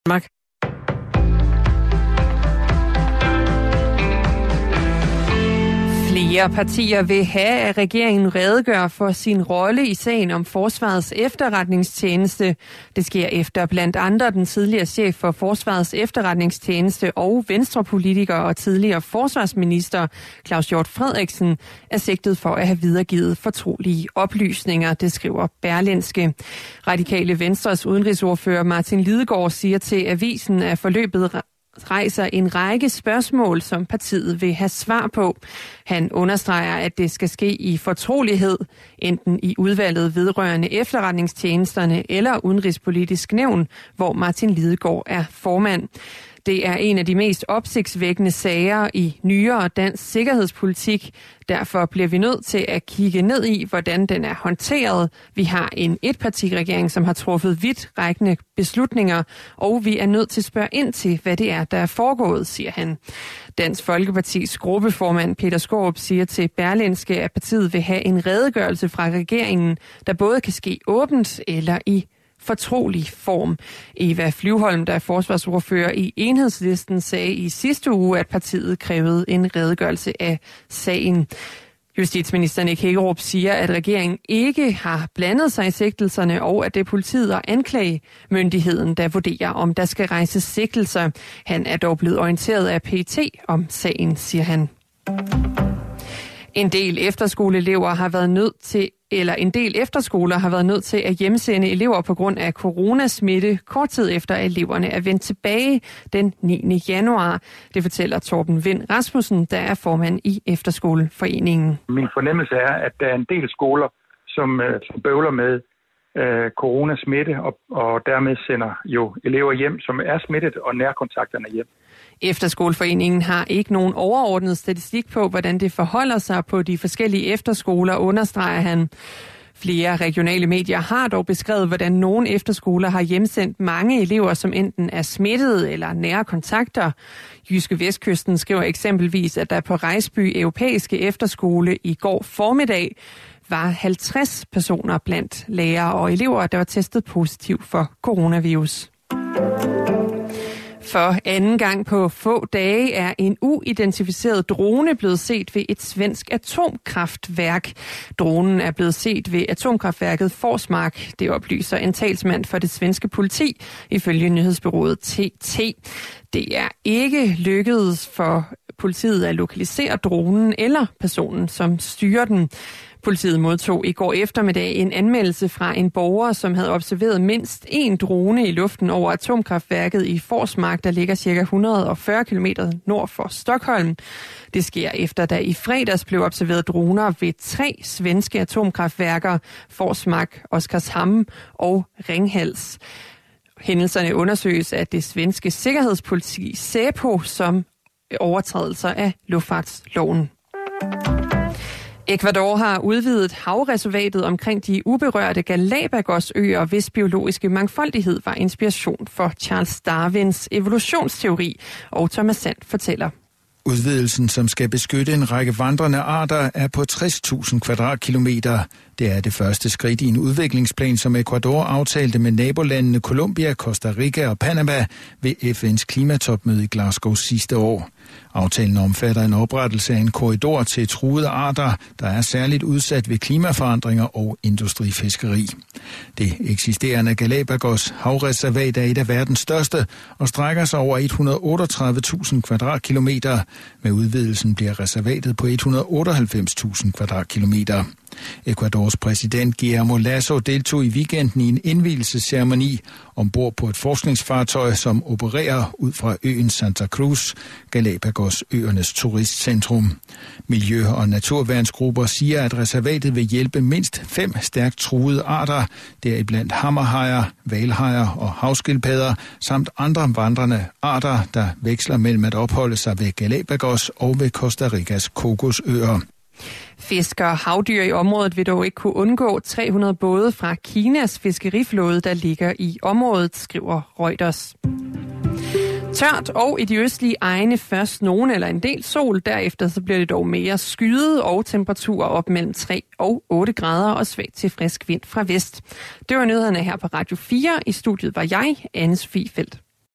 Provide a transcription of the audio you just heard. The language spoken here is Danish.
Mark. Flere partier vil have, at regeringen redegør for sin rolle i sagen om Forsvarets efterretningstjeneste. Det sker efter blandt andre den tidligere chef for Forsvarets efterretningstjeneste og venstrepolitiker og tidligere forsvarsminister Claus Hjort Frederiksen er sigtet for at have videregivet fortrolige oplysninger, det skriver Berlingske. Radikale Venstres udenrigsordfører Martin Lidegaard siger til avisen, at forløbet rejser en række spørgsmål, som partiet vil have svar på. Han understreger, at det skal ske i fortrolighed, enten i udvalget vedrørende efterretningstjenesterne eller udenrigspolitisk nævn, hvor Martin Lidegaard er formand. Det er en af de mest opsigtsvækkende sager i nyere dansk sikkerhedspolitik. Derfor bliver vi nødt til at kigge ned i, hvordan den er håndteret. Vi har en etpartiregering, som har truffet vidtrækkende beslutninger, og vi er nødt til at spørge ind til, hvad det er, der er foregået, siger han. Dansk Folkepartis gruppeformand Peter Skaarup siger til Berlingske, at partiet vil have en redegørelse fra regeringen, der både kan ske åbent eller i fortrolig form. Eva Flyvholm, der er forsvarsordfører i Enhedslisten, sagde i sidste uge, at partiet krævede en redegørelse af sagen. Justitsminister Nick Hækkerup siger, at regeringen ikke har blandet sig i sigtelserne, og at det er politiet og anklagemyndigheden, der vurderer, om der skal rejses sigtelser. Han er dog blevet orienteret af PET om sagen, siger han. En del efterskoler har været nødt til at hjemsende elever på grund af coronasmitte kort tid efter, at eleverne er vendt tilbage den 9. januar. Det fortæller Torben Vind Rasmussen, der er formand i Efterskoleforeningen. Min fornemmelse er, at der er en del skoler, som bøvler med coronasmitte og dermed sender jo elever hjem, som er smittet, og nærkontakterne hjem. Efterskoleforeningen har ikke nogen overordnet statistik på, hvordan det forholder sig på de forskellige efterskoler, understreger han. Flere regionale medier har dog beskrevet, hvordan nogle efterskoler har hjemsendt mange elever, som enten er smittede eller nære kontakter. Jyske Vestkysten skriver eksempelvis, at der på Rejsby Europæiske Efterskole i går formiddag var 50 personer blandt lærere og elever, der var testet positiv for coronavirus. For anden gang på få dage er en uidentificeret drone blevet set ved et svensk atomkraftværk. Dronen er blevet set ved atomkraftværket Forsmark. Det oplyser en talsmand for det svenske politi, ifølge nyhedsbureauet TT. Det er ikke lykkedes for politiet at lokalisere dronen eller personen, som styrer den. Politiet modtog i går eftermiddag en anmeldelse fra en borger, som havde observeret mindst en drone i luften over atomkraftværket i Forsmark, der ligger ca. 140 km nord for Stockholm. Det sker efter, der i fredags blev observeret droner ved 3 svenske atomkraftværker, Forsmark, Oskarshamn og Ringhals. Hændelserne undersøges af det svenske sikkerhedspoliti SÄPO som overtrædelser af luftfartsloven. Ecuador har udvidet havreservatet omkring de uberørte Galapagosøer, hvis biologiske mangfoldighed var inspiration for Charles Darwins evolutionsteori, og Thomas Sand fortæller. Udvidelsen, som skal beskytte en række vandrende arter, er på 60.000 kvadratkilometer. Det er det første skridt i en udviklingsplan, som Ecuador aftalte med nabolandene Colombia, Costa Rica og Panama ved FN's klimatopmøde i Glasgow sidste år. Aftalen omfatter en oprettelse af en korridor til truede arter, der er særligt udsat ved klimaforandringer og industrifiskeri. Det eksisterende Galapagos havreservat er et af verdens største og strækker sig over 138.000 kvadratkilometer. Med udvidelsen bliver reservatet på 198.000 kvadratkilometer. Ecuadors præsident Guillermo Lasso deltog i weekenden i en indvielsesceremoni ombord på et forskningsfartøj, som opererer ud fra øen Santa Cruz, Galapagos-øernes turistcentrum. Miljø- og naturværnsgrupper siger, at reservatet vil hjælpe mindst 5 stærkt truede arter, deriblandt hammerhajer, hvalhajer og havskildpadder, samt andre vandrende arter, der veksler mellem at opholde sig ved Galapagos og ved Costa Ricas Cocosøer. Fisk og havdyr i området vil dog ikke kunne undgå 300 både fra Kinas fiskeriflåde, der ligger i området, skriver Reuters. Tørt og i de østlige egne først nogen eller en del sol, derefter så bliver det dog mere skyet og temperaturer op mellem 3 og 8 grader og svag til frisk vind fra vest. Det var nyhederne her på Radio 4. I studiet var jeg, Anne Sofie Feldt.